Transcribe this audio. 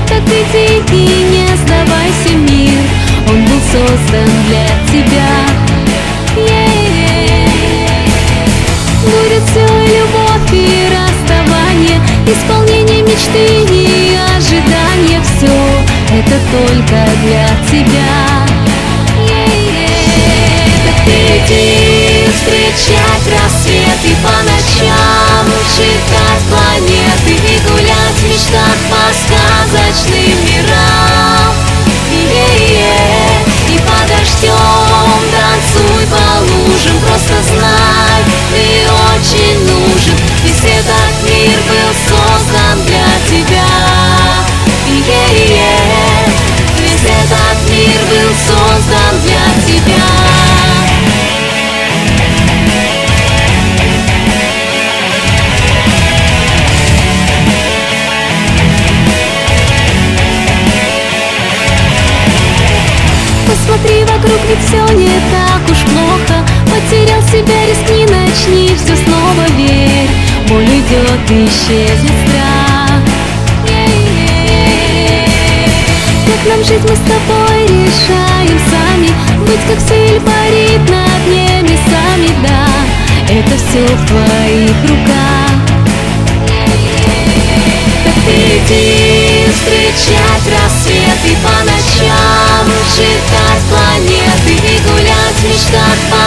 Так иди и не сдавайся, мир, он был создан для тебя. Будет все любовь и расставание, исполнение мечты и ожидание. Все это только для тебя. Так иди встречать рассвет и по ночам считать планеты и гулять в мечтах по сказочным мирам. И под дождем танцуй по лужам, просто знай, ты очень нужен, ведь этот мир был создан для тебя. Весь этот мир был создан для тебя. Посмотри вокруг, ведь все не так уж плохо. Потерял себя, рискни, начни, все снова верь. Боль уйдет, исчезнет страх. Как нам жить, мы с тобой решаем сами. Быть как все или парить над небесами, да, это все в твоих руках. Так иди встречать рассвет и по ночам считать планеты и гулять в мечтах по